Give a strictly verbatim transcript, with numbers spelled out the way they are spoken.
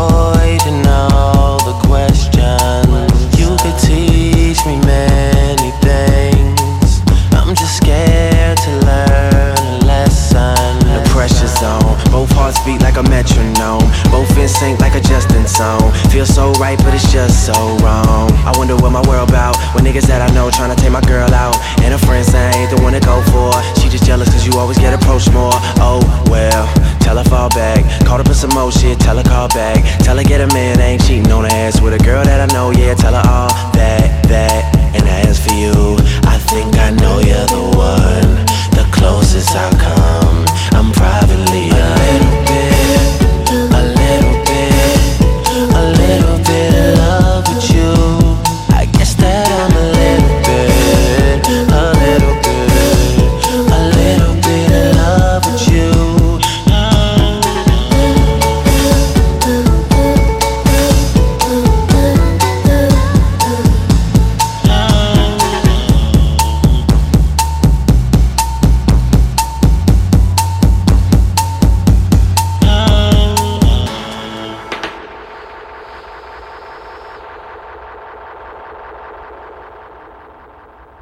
avoiding all the questions. You could teach me many things. I'm just scared to learn a lesson. The pressure zone, both hearts beat like a metronome, both in sync like a Justin song. Feels so right, but it's just so wrong. I wonder what my world about with niggas that I know trying to take my girl out, and her friends say I ain't the one to go for. She just jealous cause you always get approached more. Oh well, tell her fall back. Caught up in some more shit, tell her call back. Tell her get a man, ain't cheating on her ass with a girl that I know.